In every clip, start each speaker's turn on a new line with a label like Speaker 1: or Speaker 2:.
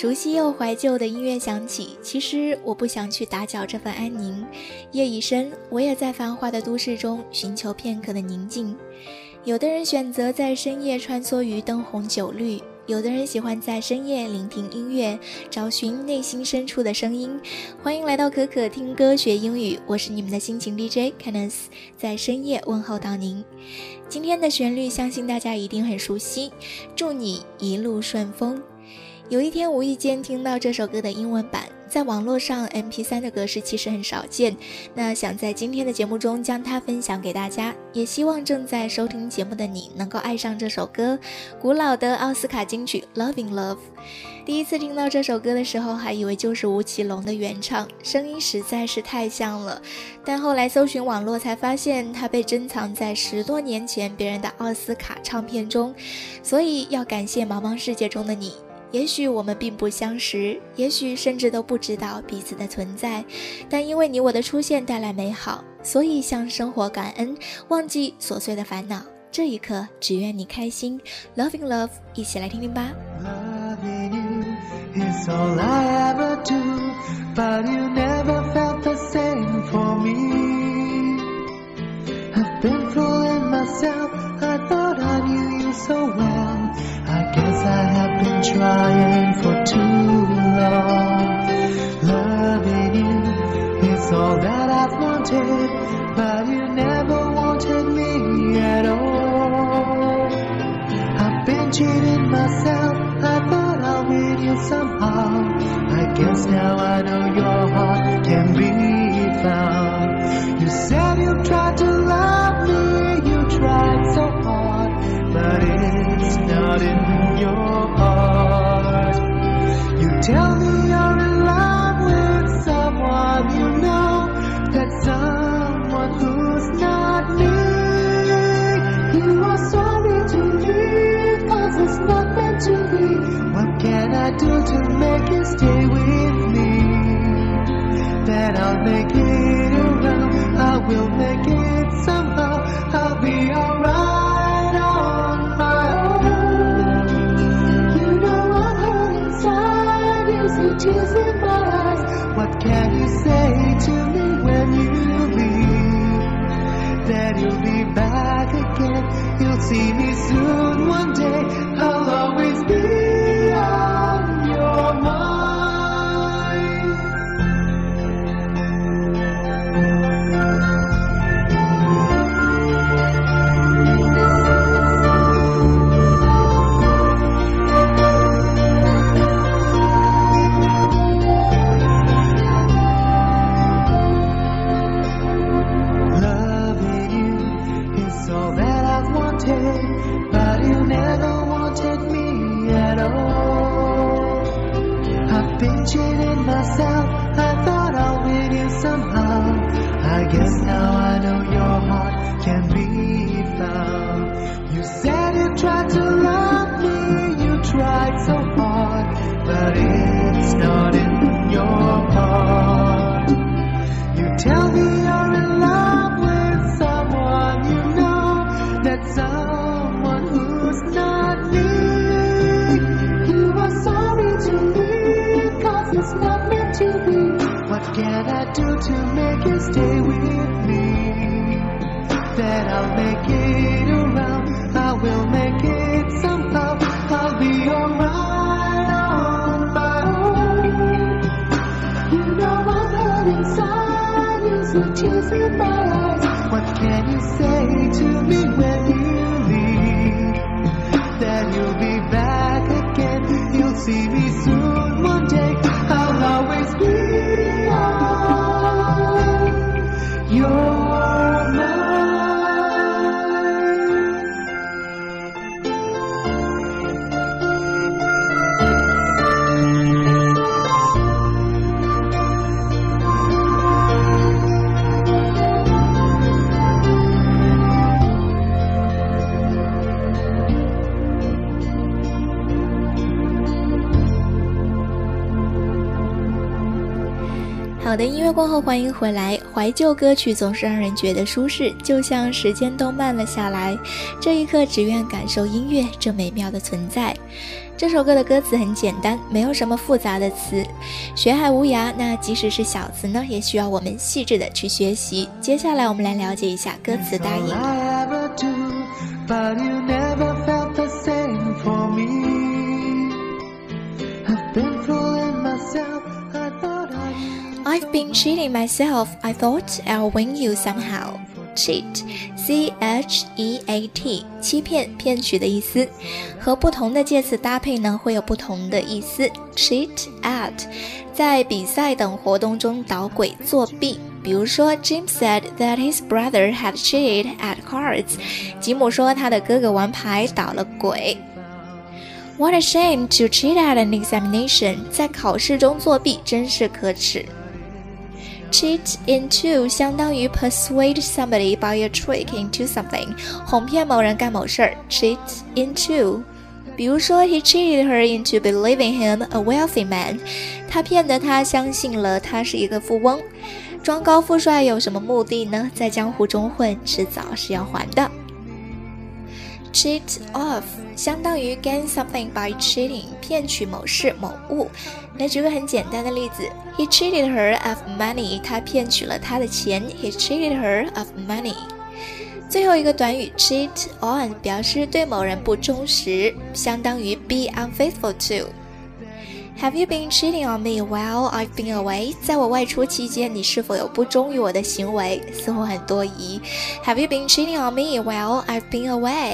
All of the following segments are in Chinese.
Speaker 1: 熟悉又怀旧的音乐响起，其实我不想去打搅这份安宁。夜已深，我也在繁华的都市中寻求片刻的宁静。有的人选择在深夜穿梭于灯红酒绿，有的人喜欢在深夜聆听音乐，找寻内心深处的声音。欢迎来到可可听歌学英语，我是你们的心情 DJ Candice， 在深夜问候到您。今天的旋律相信大家一定很熟悉，祝你一路顺风。有一天无意间听到这首歌的英文版，在网络上 MP3 的格式其实很少见，那想在今天的节目中将它分享给大家，也希望正在收听节目的你能够爱上这首歌，古老的奥斯卡金曲 Loving Love。 第一次听到这首歌的时候还以为就是吴奇隆的原唱，声音实在是太像了，但后来搜寻网络才发现它被珍藏在10多年前别人的奥斯卡唱片中，所以要感谢茫茫世界中的你。也许我们并不相识，也许甚至都不知道彼此的存在，但因为你我的出现带来美好，所以向生活感恩，忘记琐碎的烦恼，这一刻只愿你开心。 Loving Love， 一起来听听吧。
Speaker 2: Loving you is all I ever do, but you never felt the same for me. I've been fooling myself, I thought I knew you so well, I guess I have been trying for too long. Loving you is all that I've wanted, but you never wanted me at all. I've been cheating myself, I thought I'll win you somehow, I guess now I know your heart can be found. You said you tried to love me, you tried so hard, but it's not in your heart. You tell me you're in love with someone you know, that's someone who's not me. You are sorry to leave, cause it's not meant to be. What can I do to make you stay with me? Then I'll make it around, I will make it somehow, I'll be alright on my own. You know I'm hurt inside, you see tears in my eyes. What can you say to me when you leave? Then you'll be back again, you'll see me soon one day, I'll always be on your mind. But you never wanted me at all. I've been cheating myself, I thought I'll win you somehow, I guess now I know your heart can be found. You said you tried to love me, you tried so hard, but it's not in your heart. You tell me you're in love with someone you know, that's someone who's not me. You are sorry to leave, cause it's not meant to be. What can I do to make you stay with me? Then I'll make it around, I will make it somehow, I'll be alright on my own. You know I'm hurt inside, you see tears in my eyes. What can you say to me when you leave? Then you'll be back again, you'll see me soon one day, I'll always be on your mind.
Speaker 1: 好的，音乐过后欢迎回来。怀旧歌曲总是让人觉得舒适，就像时间都慢了下来，这一刻只愿感受音乐这美妙的存在。这首歌的歌词很简单，没有什么复杂的词，学海无涯，那即使是小词呢，也需要我们细致的去学习。接下来我们来了解一下歌词大意。I've been cheating myself. I thought I'll win you somehow. Cheat, C-H-E-A-T, 欺骗、骗取的意思。和不同的介词搭配呢，会有不同的意思。Cheat at, 在比赛等活动中捣鬼作弊。比如说 Jim said that his brother had cheated at cards. 吉姆说他的哥哥玩牌捣了鬼。What a shame to cheat at an examination. 在考试中作弊真是可耻。Cheat into 相当于 persuade somebody by a trick into something, 哄骗某人干某事儿。Cheat into 比如说 He cheated her into believing him a wealthy man. 他骗得她相信了他是一个富翁。装高富帅有什么目的呢？在江湖中混，迟早是要还的。Cheat off 相当于 gain something by cheating, 骗取某事某物。来举个很简单的例子 He cheated her of money. 他骗取了她的钱。He cheated her of money. 最后一个短语 cheat on 表示对某人不忠实，相当于 be unfaithful to. Have you been cheating on me while I've been away? 在我外出期间，你是否有不忠于我的行为？似乎很多疑。Have you been cheating on me while I've been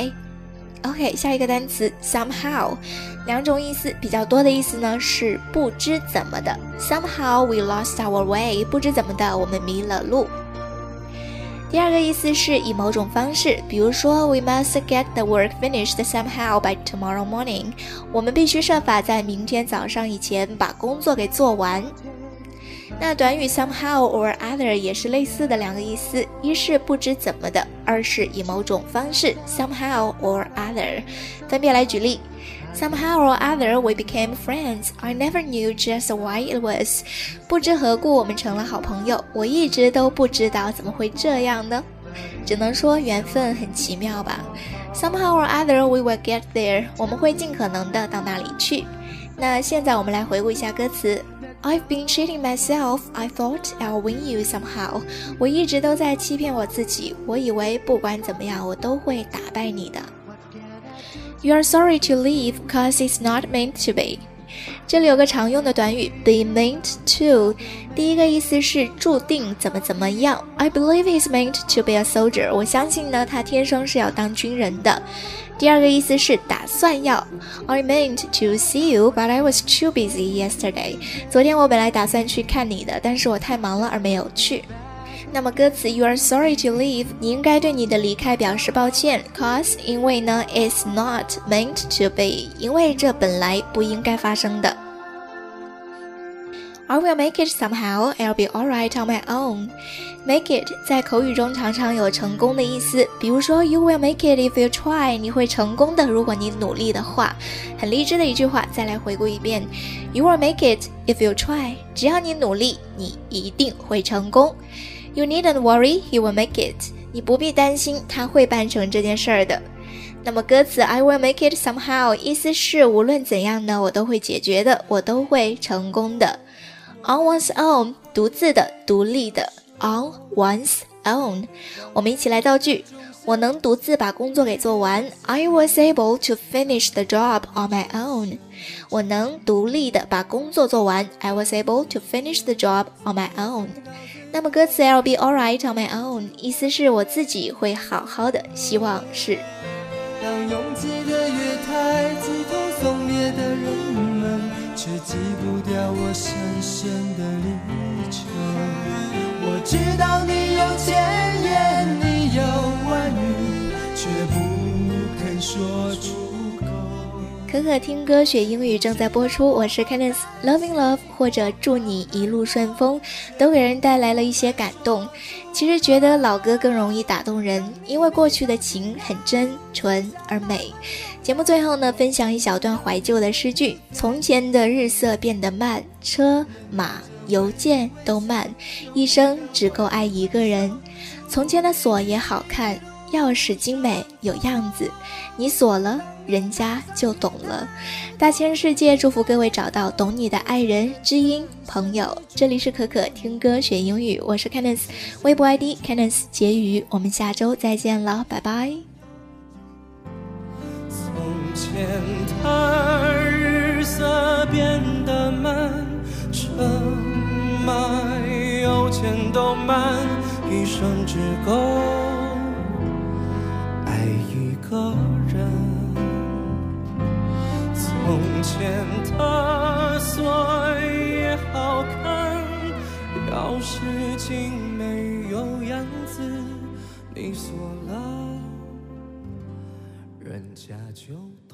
Speaker 1: away?OK， 下一个单词 somehow， 两种意思，比较多的意思呢是不知怎么的。Somehow we lost our way， 不知怎么的我们迷了路。第二个意思是以某种方式，比如说 We must get the work finished somehow by tomorrow morning， 我们必须设法在明天早上以前把工作给做完。那短语 somehow or other 也是类似的两个意思，一是不知怎么的，二是以某种方式 somehow or other。 分别来举例 Somehow or other we became friends. I never knew just why it was. 不知何故我们成了好朋友，我一直都不知道怎么会这样呢？只能说缘分很奇妙吧。 Somehow or other we will get there. 我们会尽可能的到那里去。那现在我们来回顾一下歌词。I've been cheating myself. I thought I'll win you somehow. 我一直都在欺骗我自己，我以为不管怎么样我都会打败你的。You are sorry to leave cause it's not meant to be. 这里有个常用的短语 be meant to， 第一个意思是注定怎么怎么样。I believe he's meant to be a soldier. 我相信呢他天生是要当军人的。第二个意思是打算要 I meant to see you, but I was too busy yesterday. 昨天我本来打算去看你的，但是我太忙了而没有去。那么歌词 You are sorry to leave， 你应该对你的离开表示抱歉 cause 因为呢 it's not meant to be， 因为这本来不应该发生的。I will make it somehow, I'll be alright on my own. Make it 在口语中常常有成功的意思，比如说 You will make it if you try， 你会成功的如果你努力的话。很励志的一句话，再来回顾一遍 You will make it if you try， 只要你努力，你一定会成功。You needn't worry, he will make it. 你不必担心，他会办成这件事儿的。那么歌词 I will make it somehow 意思是无论怎样呢，我都会解决的，我都会成功的。On one's own 独自的，独立的 On one's own 我们一起来造句，我能独自把工作给做完 I was able to finish the job on my own 我能独立的把工作做完 I was able to finish the job on my own。那么歌词 I'll be alright on my own 意思是我自己会好好的，希望是。
Speaker 2: 当拥挤的月台，鸡头送别的人们，却挤不掉我深深的离愁。我知道你有千言，你有万语，却不肯说出口。
Speaker 1: 可可听歌学英语正在播出，我是 Candice。Loving Love 或者祝你一路顺风都给人带来了一些感动。其实觉得老歌更容易打动人，因为过去的情很真纯而美。节目最后呢，分享一小段怀旧的诗句：从前的日色变得慢，车马邮件都慢，一生只够爱一个人。从前的锁也好看，钥匙精美有样子，你锁了人家就懂了。大千世界祝福各位找到懂你的爱人、知音、朋友。这里是可可听歌学英语，我是 Candice， 微博 ID Candice 结语，我们下周再见了，拜拜。
Speaker 3: 从前的日色变得慢，车马邮件都慢，一生只够爱一个人。从前的锁也好看，钥匙精美有样子，你锁了人家就